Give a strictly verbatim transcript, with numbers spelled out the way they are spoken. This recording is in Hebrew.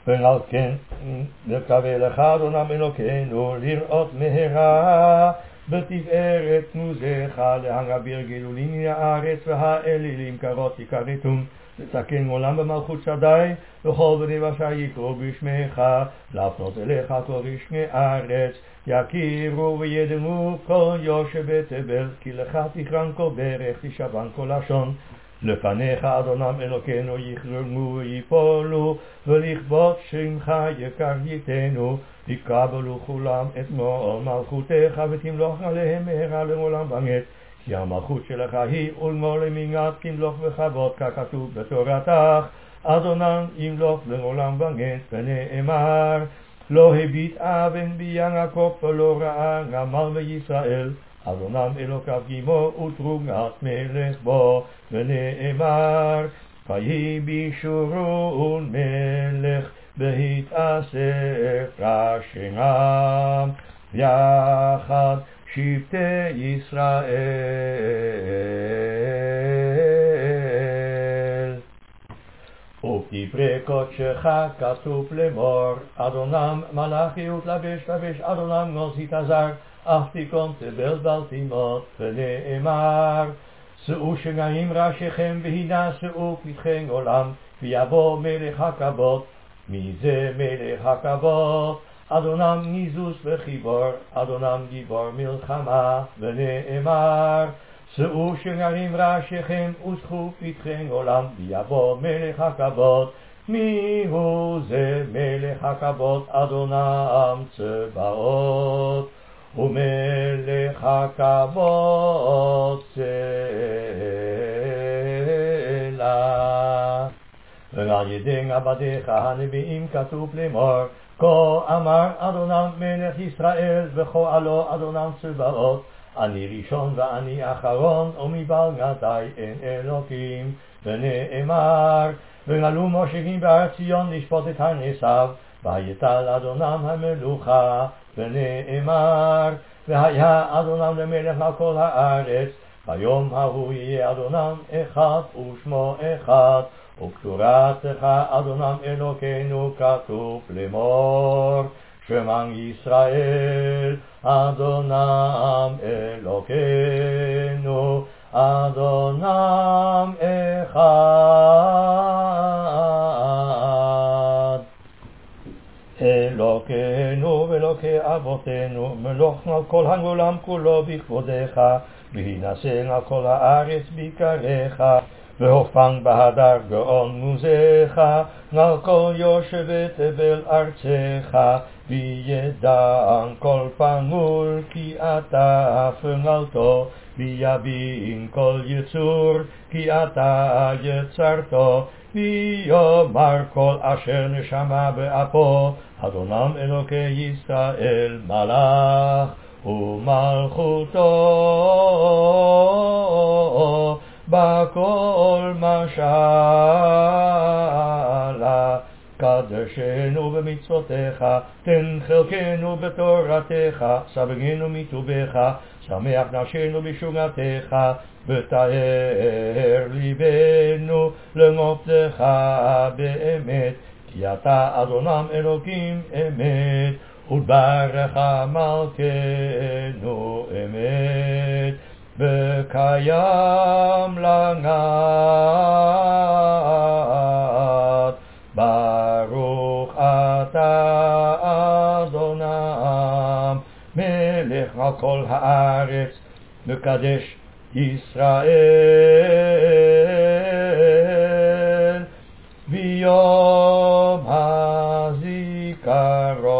ועל כן נקווה לך אדונם אלוקינו לראות מהרה בתפארת תנוזך להגביר גילולים מן הארץ והאלילים קרות יכרתום לצקן עולם במלכות שדי וכל בני בשר יקראו בשמך להפנות אליך כל רשמי ארץ יכירו וידעו כל יושבי תבל כי לך תכרן כל ברך תשבן כל לשון לפניך אדונם אלוקינו יכרמו ויפולו ולכבוד שמך יקר ייתנו יקבלו כולם את מול מלכותך ותמלוך עליהם מהרה לעולם ועד כי המלכות שלך היא ולמול למינgat תמלוך וכבוד ככתוב בתורתך אדונם ימלוך לעולם ועד ונאמר לא הביט אבן ביעקב ולא ראה גמל בישראל אדונם אלוקיו גימו ותרוגת מלך בו ונאמר ויהי בישורון מלך בהתאסף ראשי עם יחד שבטי ישראל ובדברי קודשך כתוב לאמור אדונם מלאכי ותלבש לבש אדונם גוז התעזר אך תיקון תבל בל תימות ונאמר שאו שגרים ראשיכם והנה שאו פתחי עולם ויבוא מלך הכבוד מי זה מלך הכבוד אדונם ניזוס וחיבור אדונם גיבור מלחמה ונאמר שאו שגרים ראשיכם וזכו פתחי עולם ויבוא מלך הכבוד מי הוא זה מלך הכבוד אדונם צבאות ומלך הכבוד סלה ועל ידי עבדיך הנביאים כתוב לאמור כה אמר אדונם מלך ישראל וכה עלו אדונם צבאות אני ראשון ואני אחרון ומבלעדי אין אלוקים ונאמר ונעלו מושבים בהר ציון לשפוט את הנסיו ויטל אדונם המלוכה ונאמר והיה אדונם למלך על כל הארץ ביום ההוא יהיה אדונם אחד ושמו אחד וקטורתך אדונם אלוקינו כתוב לאמור שמע ישראל אדונם אלוקינו אדונם אחד אלוקינו ואלוקי אבותינו מלוך על כל העולם כולו בכבודך והינשא על כל הארץ ביקרך והופן בהדר גאון מוזך על כל יושבי תבל ארצך וידען כל פנול כי אתה פנלתו ויבין כל יצור כי אתה יצרתו ויאמר כל אשר נשמה באפו אדונם אלוקי ישראל מלך ומלכותו בכל משלה קדשנו במצוותיך תן חלקנו בתורתך סבגנו מטובך שמח נפשנו בשורתך ותאר ליבנו למופתך באמת כי אתה אדונם אלוקים אמת וברך מלכנו אמת וקיים לעד ברוך אתה אדונם מלך על כל הארץ מקדש ישראל ביום הזיכרון